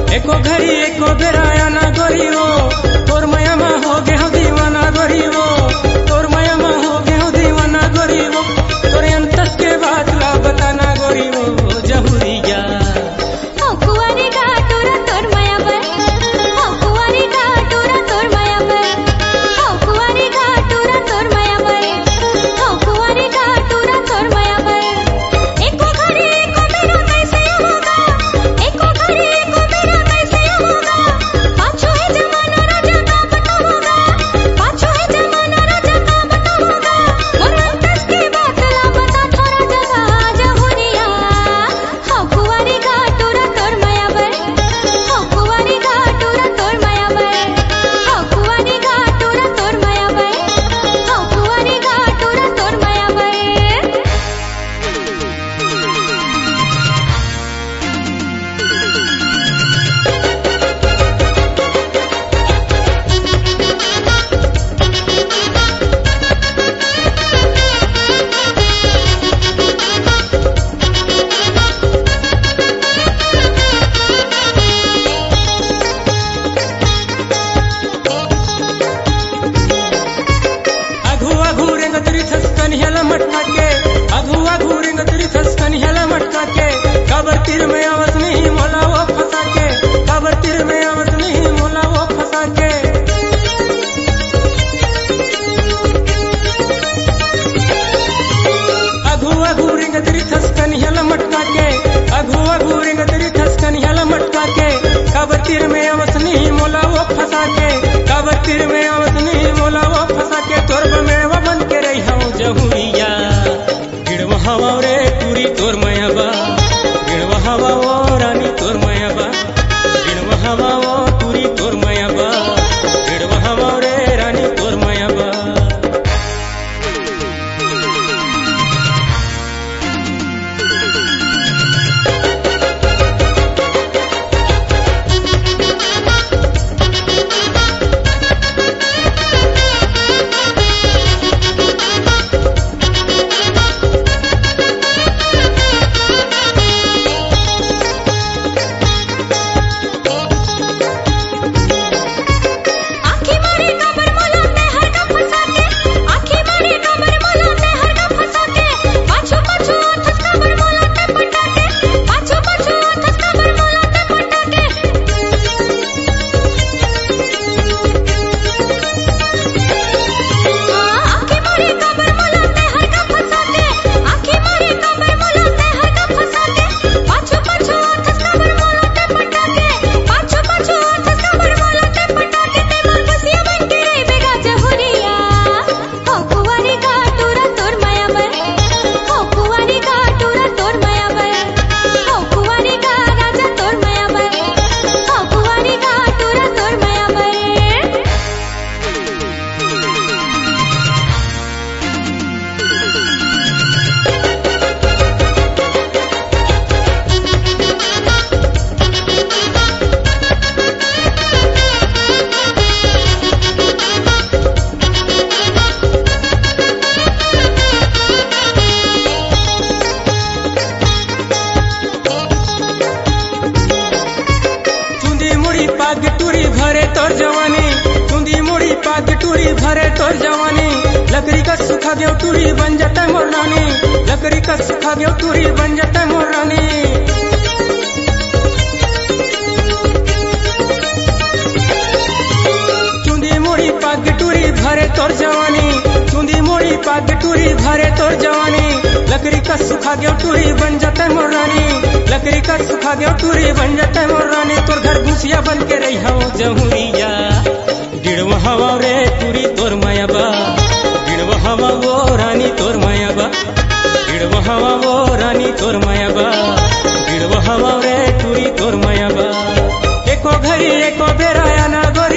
एको घड़ी एको बेराया ना गोरी हो तोर माया में हो गे हो दीवाना गोरी हो तोर माया में हो गे हो दीवाना गोरी हो तोरे अंतस के बात ला बताना गोरी हो जहुरिया काबर तीर में आवत नहीं मोला वो फंसा के काबर तीर में आवत नहीं मोला वो फंसा के अघू अघू रिंग तेरी थसकन हिला मटका के अघू अघू रिंग तेरी थसकन हिला मटका के काबर तीर में आवत नहीं मोला वो फंसा के काबर तीर में आवत नहीं मोला वो फंसा के तोर बमेवा बन के रही हूँ जहुरिया गिड़वा हवा रे पूरी तोर मायाबा गिड़वा हवा वो रानी तोर मायाबा गिड़वा हवा वो पूरी तोर मायाबा गिड़वा हवा रे रानी तोर मायाबा टूरी भरे तोर जवानी चुंदी मुड़ी पाग टूरी भरे तोर जवानी लकड़ी का सुखा गयो टूरी बन जाता मोर रानी लकड़ी का सुखा गयो टूरी बन जाता मोर रानी चुंदी मुड़ी पाग टूरी भरे तोर जवानी चुंदी मुड़ी पाग टूरी भरे तोर जवानी लकड़ी का सुखा गयो टूरी बन जाता मोर रानी लकड़ी का सुखा गयो टूरी बन जाता मोर रानी तोर घर घुसिया बन के रही हूँ जहुरिया गिड़वा हवा रे टूरी तोर मायाबा गिड़वा हवा वो रानी तोर मायाबा गिड़वा हवा वो रानी तोर मायाबा गिड़वा हवा रे टूरी तोर मायाबा एको घड़ी एको बेराया ना